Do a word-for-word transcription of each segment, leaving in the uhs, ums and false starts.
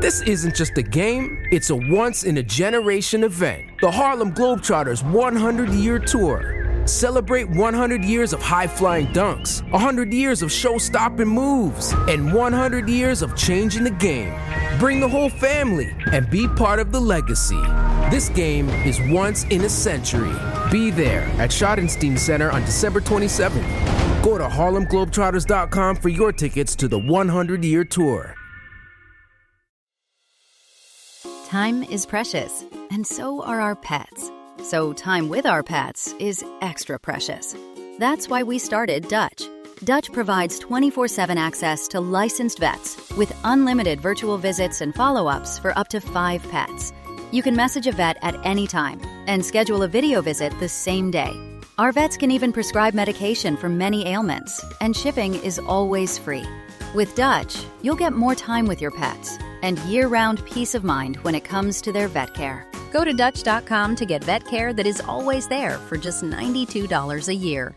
This isn't just a game, it's a once-in-a-generation event. The Harlem Globetrotters one hundred year Tour. Celebrate one hundred years of high-flying dunks, one hundred years of show-stopping moves, and one hundred years of changing the game. Bring the whole family and be part of the legacy. This game is once in a century. Be there at Schottenstein Center on December twenty-seventh. Go to Harlem Globetrotters dot com for your tickets to the one hundred year Tour. Time is precious, and so are our pets. So time with our pets is extra precious. That's why we started Dutch. Dutch provides twenty-four seven access to licensed vets with unlimited virtual visits and follow-ups for up to five pets. You can message a vet at any time and schedule a video visit the same day. Our vets can even prescribe medication for many ailments, and shipping is always free. With Dutch, you'll get more time with your pets and year-round peace of mind when it comes to their vet care. Go to Dutch dot com to get vet care that is always there for just ninety-two dollars a year.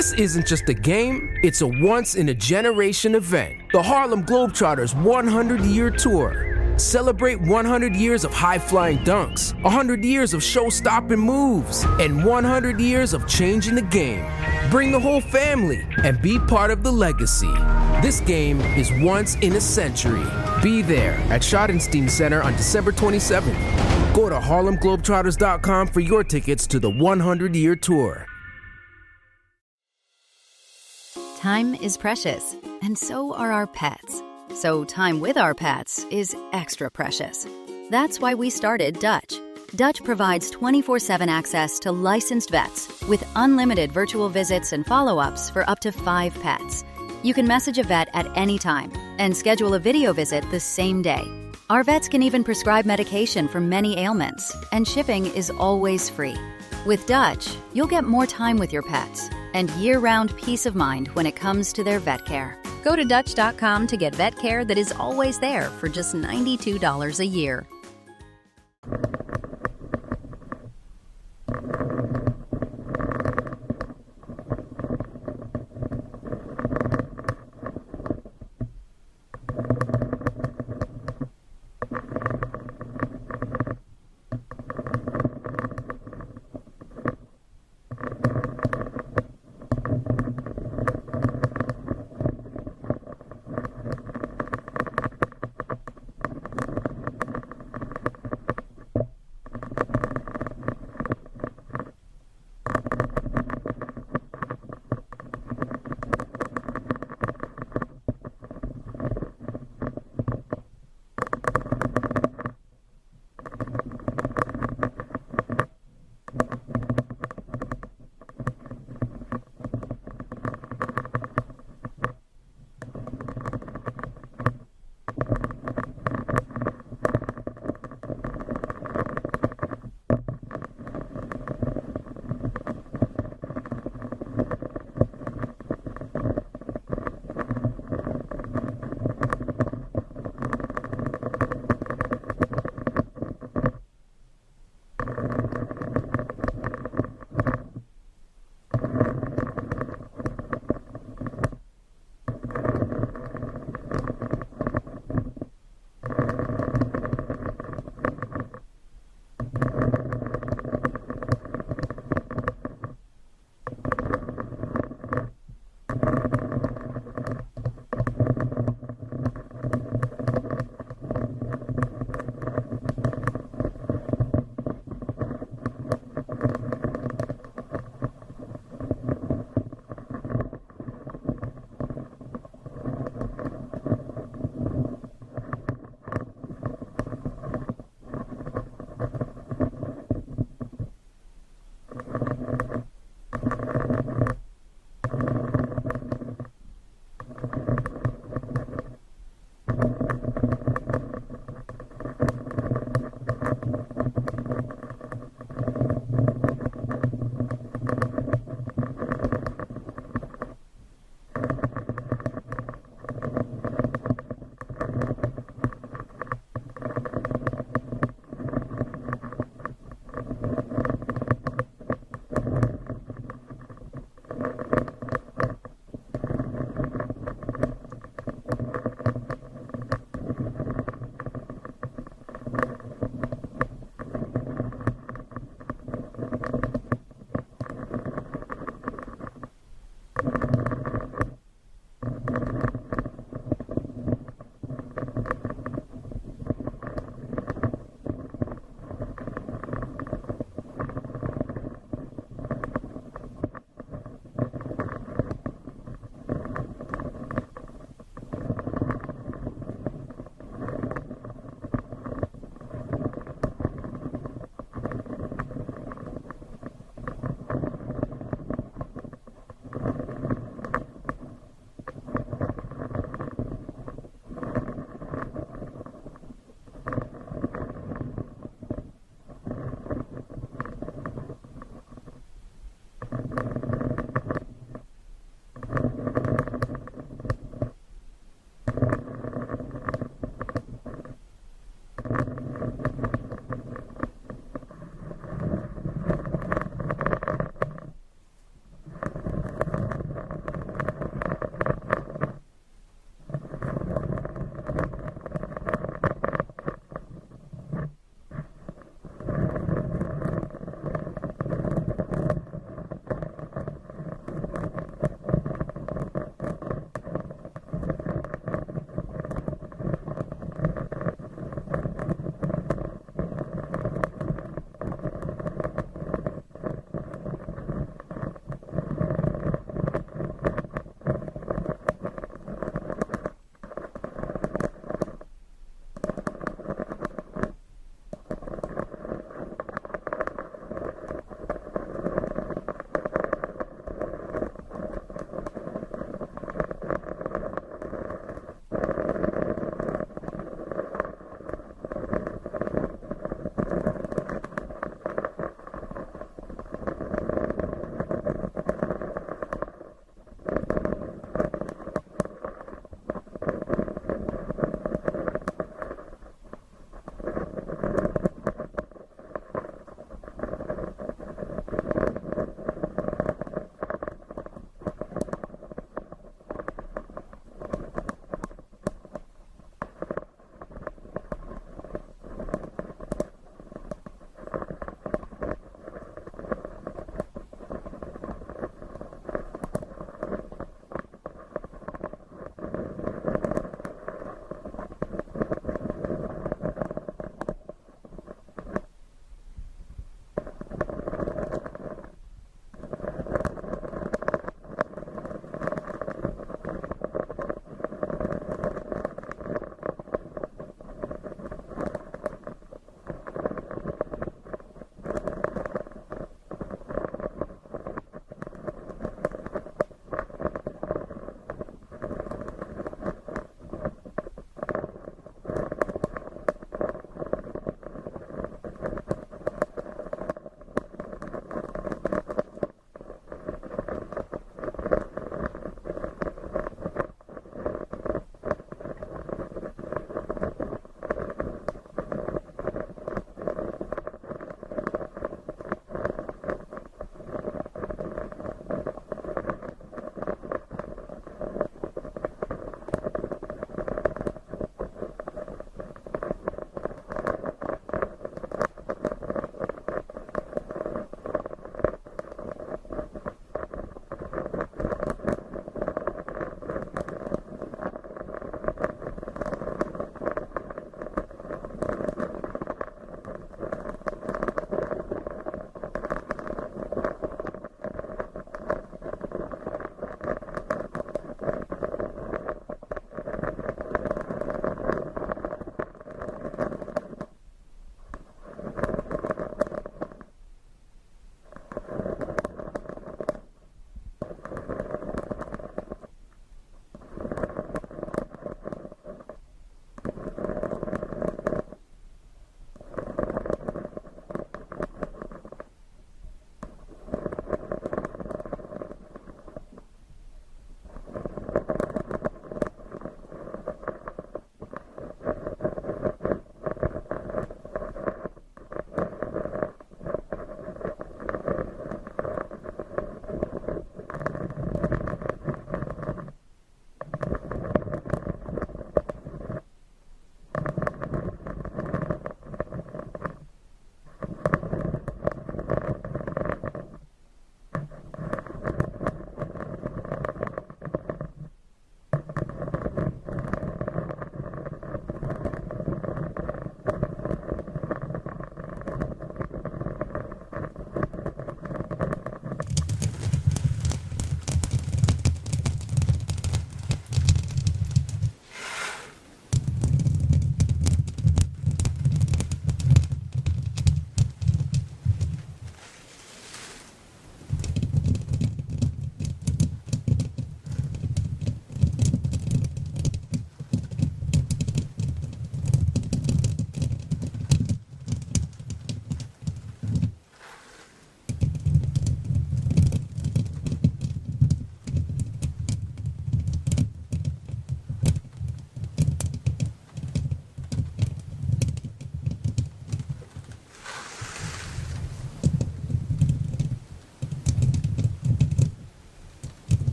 This isn't just a game, it's a once-in-a-generation event. The Harlem Globetrotters one hundred year Tour. Celebrate one hundred years of high-flying dunks, one hundred years of show-stopping moves, and one hundred years of changing the game. Bring the whole family and be part of the legacy. This game is once in a century. Be there at Schottenstein Center on December twenty-seventh. Go to Harlem Globetrotters dot com for your tickets to the one hundred year Tour. Time is precious, and so are our pets. So time with our pets is extra precious. That's why we started Dutch. Dutch provides twenty-four seven access to licensed vets with unlimited virtual visits and follow-ups for up to five pets. You can message a vet at any time and schedule a video visit the same day. Our vets can even prescribe medication for many ailments, and shipping is always free. With Dutch, you'll get more time with your pets and year-round peace of mind when it comes to their vet care. Go to Dutch dot com to get vet care that is always there for just ninety-two dollars a year.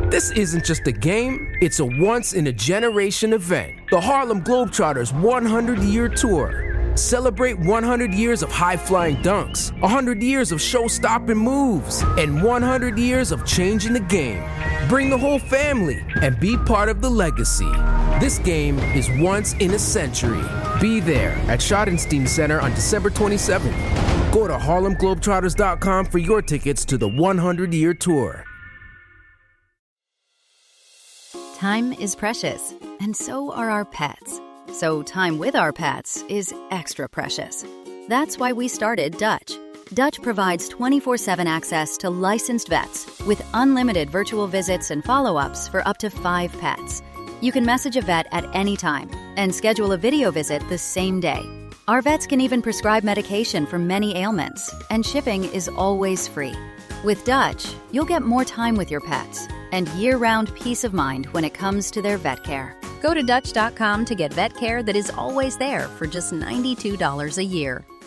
This isn't just a game, it's a once-in-a-generation event. The Harlem Globetrotters one hundred year Tour. Celebrate one hundred years of high-flying dunks, one hundred years of show-stopping moves, and one hundred years of changing the game. Bring the whole family and be part of the legacy. This game is once in a century. Be there at Schottenstein Center on December twenty-seventh. Go to Harlem Globetrotters dot com for your tickets to the one hundred year Tour. Time is precious, and so are our pets. So time with our pets is extra precious. That's why we started Dutch. Dutch provides twenty-four seven access to licensed vets with unlimited virtual visits and follow-ups for up to five pets. You can message a vet at any time and schedule a video visit the same day. Our vets can even prescribe medication for many ailments, and shipping is always free. With Dutch, you'll get more time with your pets and year-round peace of mind when it comes to their vet care. Go to Dutch dot com to get vet care that is always there for just ninety-two dollars a year.